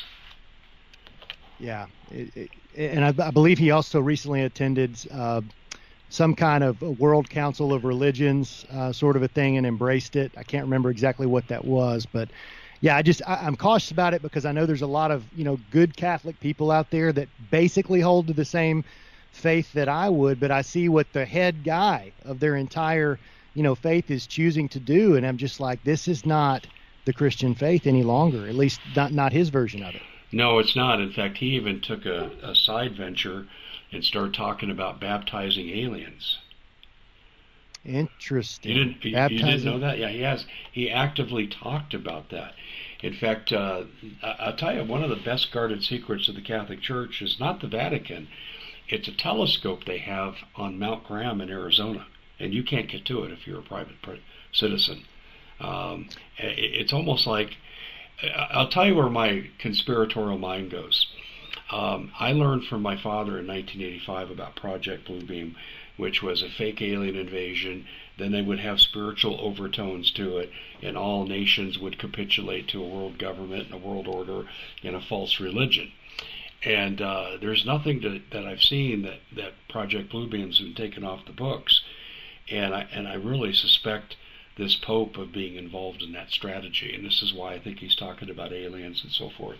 Yeah, it, it, and I, I believe he also recently attended uh, some kind of a World Council of Religions uh, sort of a thing and embraced it. I can't remember exactly what that was, but yeah, I just I, I'm cautious about it because I know there's a lot of you know good Catholic people out there that basically hold to the same faith that I would, but I see what the head guy of their entire you know faith is choosing to do, and I'm just like, this is not the Christian faith any longer, at least not not his version of it. No, it's not. In fact, he even took a, a side venture and started talking about baptizing aliens. Interesting. You didn't, you, you didn't know that? Yeah, he has. He actively talked about that. In fact, uh, I, I'll tell you, one of the best guarded secrets of the Catholic Church is not the Vatican. It's a telescope they have on Mount Graham in Arizona, and you can't get to it if you're a private citizen. Um, it, it's almost like, I'll tell you where my conspiratorial mind goes. Um, I learned from my father in nineteen eighty-five about Project Bluebeam, which was a fake alien invasion. Then they would have spiritual overtones to it, and all nations would capitulate to a world government and a world order and a false religion. And uh, there's nothing to, that I've seen that, that Project Bluebeam's been taken off the books. And I, and I really suspect this Pope of being involved in that strategy. And this is why I think he's talking about aliens and so forth.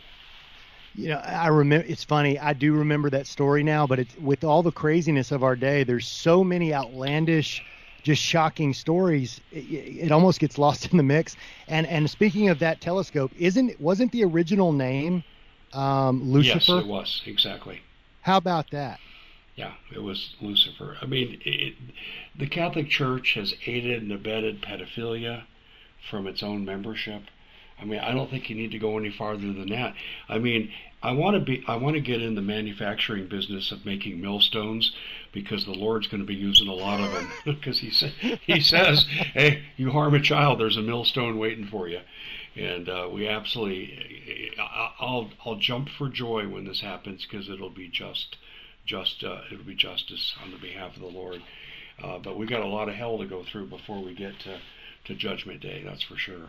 You know, I remember, it's funny, I do remember that story now, but it's, with all the craziness of our day, there's so many outlandish, just shocking stories, it, it almost gets lost in the mix. And and speaking of that telescope, isn't wasn't the original name um, Lucifer? Yes, it was, exactly. How about that? Yeah, it was Lucifer. I mean, it, the Catholic Church has aided and abetted pedophilia from its own membership. I mean, I don't think you need to go any farther than that. I mean, I want to be, I want to get in the manufacturing business of making millstones because the Lord's going to be using a lot of them. Because he sa- he says, "Hey, you harm a child, there's a millstone waiting for you." And uh, we absolutely, I'll I'll jump for joy when this happens because it'll be just, just uh, it'll be justice on the behalf of the Lord. Uh, but we got a lot of hell to go through before we get to, to Judgment Day. That's for sure.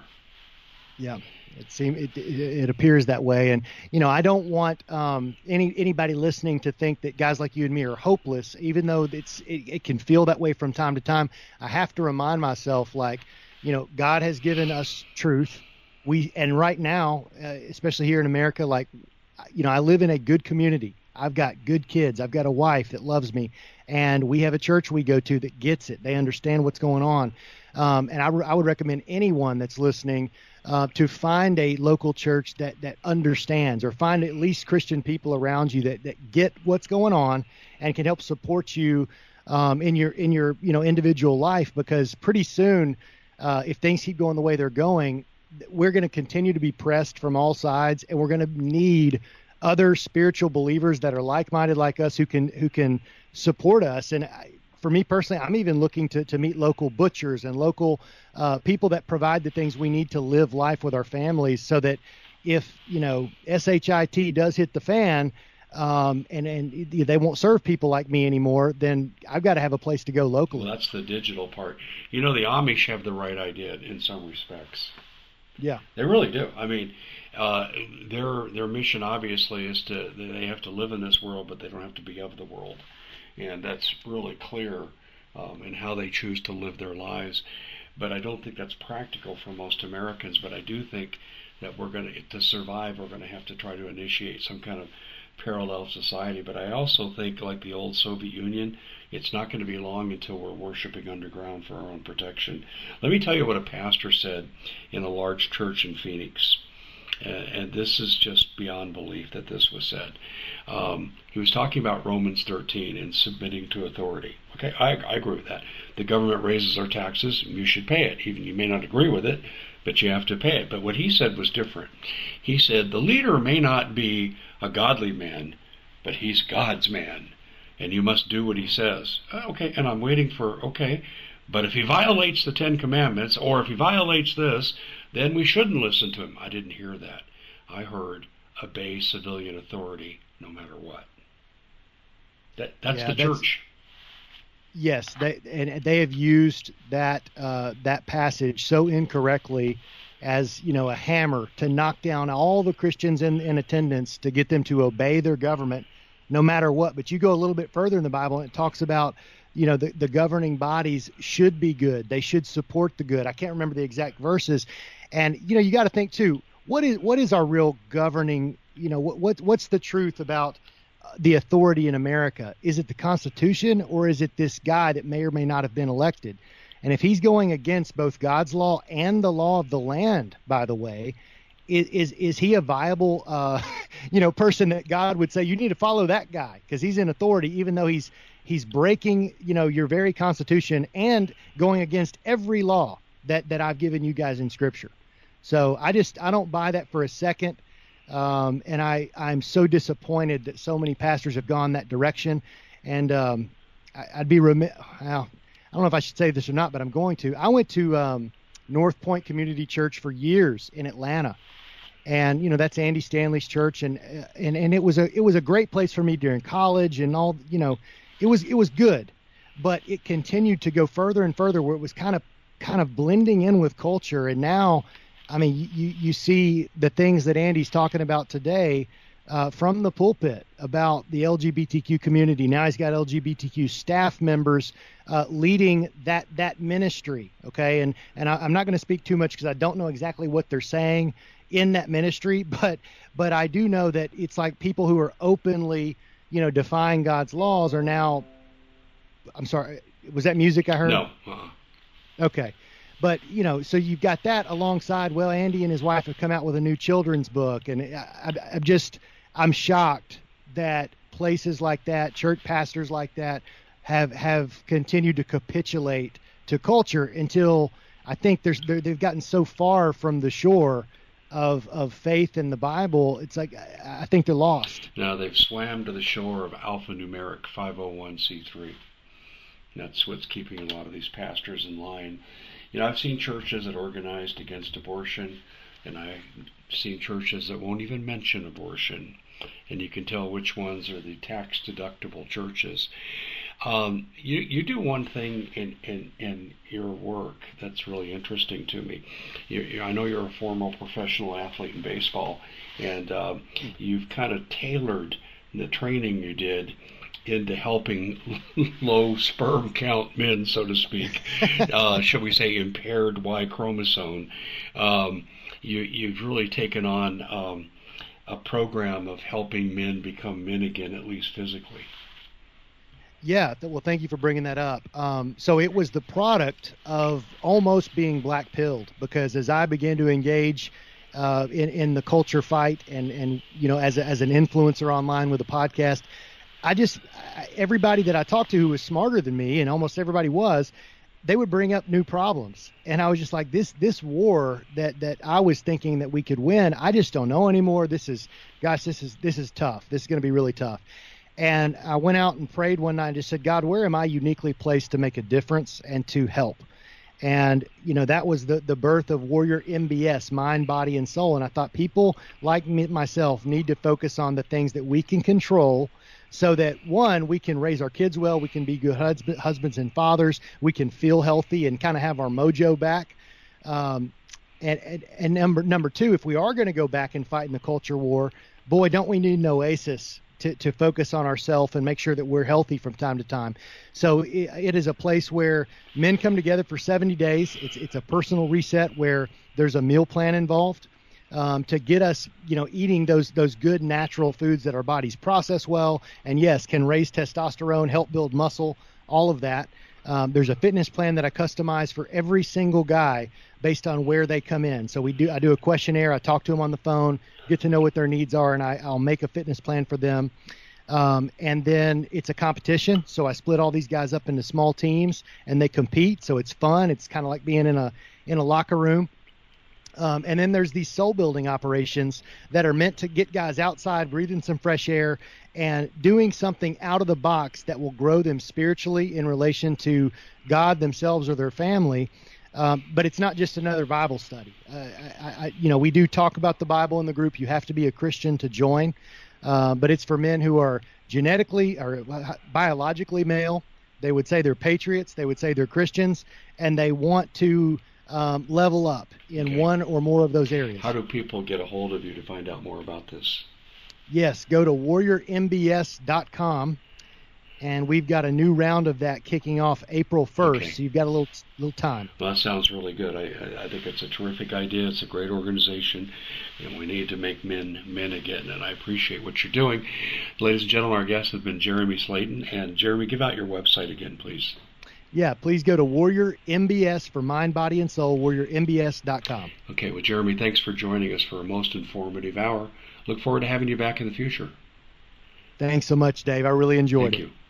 Yeah, it seems it, it appears that way, and you know I don't want um, any anybody listening to think that guys like you and me are hopeless, even though it's it, it can feel that way from time to time. I have to remind myself, like, you know, God has given us truth. We and right now, uh, especially here in America, like, you know, I live in a good community. I've got good kids. I've got a wife that loves me, and we have a church we go to that gets it. They understand what's going on, um, and I, I would recommend anyone that's listening. Uh, to find a local church that, that understands, or find at least Christian people around you that, that get what's going on and can help support you um, in your in your you know individual life. Because pretty soon, uh, if things keep going the way they're going, we're going to continue to be pressed from all sides, and we're going to need other spiritual believers that are like-minded like us who can who can support us. And I, for me personally, I'm even looking to, to meet local butchers and local uh, people that provide the things we need to live life with our families, so that if, you know, SHIT does hit the fan um, and, and they won't serve people like me anymore, then I've got to have a place to go locally. Well, that's the digital part. You know, the Amish have the right idea in some respects. Yeah. They really do. I mean, uh, their their mission obviously is to, they have to live in this world, but they don't have to be of the world. And that's really clear um, in how they choose to live their lives. But I don't think that's practical for most Americans. But I do think that we're going to, to survive, we're going to have to try to initiate some kind of parallel society. But I also think, like the old Soviet Union, it's not going to be long until we're worshiping underground for our own protection. Let me tell you what a pastor said in a large church in Phoenix. And, and this is just beyond belief that this was said. Um, he was talking about Romans thirteen and submitting to authority. Okay, I, I agree with that. The government raises our taxes, you should pay it. Even you may not agree with it, but you have to pay it. But what he said was different. He said the leader may not be a godly man, but he's God's man, and you must do what he says. Okay, and I'm waiting for, okay, but if he violates the Ten Commandments, or if he violates this, then we shouldn't listen to him. I didn't hear that. I heard obey civilian authority no matter what. That That's yeah, the that's, church. Yes, they, and they have used that uh, that passage so incorrectly as, you know, a hammer to knock down all the Christians in, in attendance to get them to obey their government no matter what. But you go a little bit further in the Bible and it talks about, you know, the, the governing bodies should be good. They should support the good. I can't remember the exact verses. And, you know, you got to think too, what is what is our real governing, you know, what, what what's the truth about the authority in America? Is it the Constitution, or is it this guy that may or may not have been elected? And if he's going against both God's law and the law of the land, by the way, is is, is he a viable, uh, you know, person that God would say you need to follow that guy because he's in authority, even though he's he's breaking, you know, your very Constitution and going against every law that that I've given you guys in Scripture. So I just I don't buy that for a second. Um, and I, I'm so disappointed that so many pastors have gone that direction. And um, I, I'd be remiss. Well, I don't know if I should say this or not, but I'm going to. I went to um, North Point Community Church for years in Atlanta, and you know that's Andy Stanley's church, and and and it was a it was a great place for me during college and all. You know, it was it was good, but it continued to go further and further where it was kind of kind of blending in with culture, and now. I mean, you, you see the things that Andy's talking about today uh, from the pulpit about the L G B T Q community. Now he's got L G B T Q staff members uh, leading that that ministry. Okay, and and I, I'm not going to speak too much because I don't know exactly what they're saying in that ministry, but but I do know that it's like people who are openly, you know, defying God's laws are now. I'm sorry, was that music I heard? No. Uh-uh. Okay. But, you know, so you've got that alongside, well, Andy and his wife have come out with a new children's book. And I, I'm just, I'm shocked that places like that, church pastors like that, have have continued to capitulate to culture until I think there's they've gotten so far from the shore of of faith in the Bible. It's like, I think they're lost. Now they've swam to the shore of alphanumeric five oh one c three. That's what's keeping a lot of these pastors in line. You know, I've seen churches that organized against abortion, and I've seen churches that won't even mention abortion, and you can tell which ones are the tax-deductible churches. Um, you you do one thing in, in, in your work that's really interesting to me. You, you, I know you're a former professional athlete in baseball, and uh, you've kind of tailored the training you did into helping low sperm count men, so to speak, uh, shall we say impaired Y chromosome. Um, you, you've really taken on um, a program of helping men become men again, at least physically. Yeah, well, thank you for bringing that up. Um, so it was the product of almost being black-pilled, because as I began to engage uh, in, in the culture fight and, and you know, as, a, as an influencer online with a podcast, I just, everybody that I talked to who was smarter than me, and almost everybody was, they would bring up new problems. And I was just like, this, this war that, that I was thinking that we could win, I just don't know anymore. This is, gosh, this is, this is tough. This is going to be really tough. And I went out and prayed one night and just said, God, where am I uniquely placed to make a difference and to help? And, you know, that was the, the birth of Warrior M B S, Mind, Body, and Soul. And I thought people like me, myself need to focus on the things that we can control, so that, one, we can raise our kids well, we can be good husband, husbands and fathers, we can feel healthy and kind of have our mojo back. Um, and, and, and number number two, if we are going to go back and fight in the culture war, boy, don't we need an oasis to, to focus on ourselves and make sure that we're healthy from time to time. So it, it is a place where men come together for seventy days. It's, it's a personal reset where there's a meal plan involved. Um, to get us, you know, eating those those good natural foods that our bodies process well, and yes, can raise testosterone, help build muscle, all of that. Um, there's a fitness plan that I customize for every single guy based on where they come in. So we do I do a questionnaire. I talk to them on the phone, get to know what their needs are, and I, I'll make a fitness plan for them. Um, and then it's a competition. So I split all these guys up into small teams, and they compete. So it's fun. It's kind of like being in a in a locker room. Um, and then there's these soul building operations that are meant to get guys outside, breathing some fresh air, and doing something out of the box that will grow them spiritually in relation to God, themselves, or their family. Um, but it's not just another Bible study. Uh, I, I, you know, we do talk about the Bible in the group. You have to be a Christian to join, uh, but it's for men who are genetically or biologically male. They would say they're patriots. They would say they're Christians, and they want to Um, level up in okay. one or more of those areas. How do people get a hold of you to find out more about this? Yes, go to warrior m b s dot com, and we've got a new round of that kicking off April first, okay. so you've got a little little time. Well, that sounds really good. I, I, I think it's a terrific idea. It's a great organization, and we need to make men men again, and I appreciate what you're doing. Ladies and gentlemen, our guests have been Jeremy Slaton. And Jeremy, give out your website again, please. Yeah, please go to Warrior M B S for mind, body, and soul, warrior m b s dot com. Okay, well, Jeremy, thanks for joining us for a most informative hour. Look forward to having you back in the future. Thanks so much, Dave. I really enjoyed Thank it. you.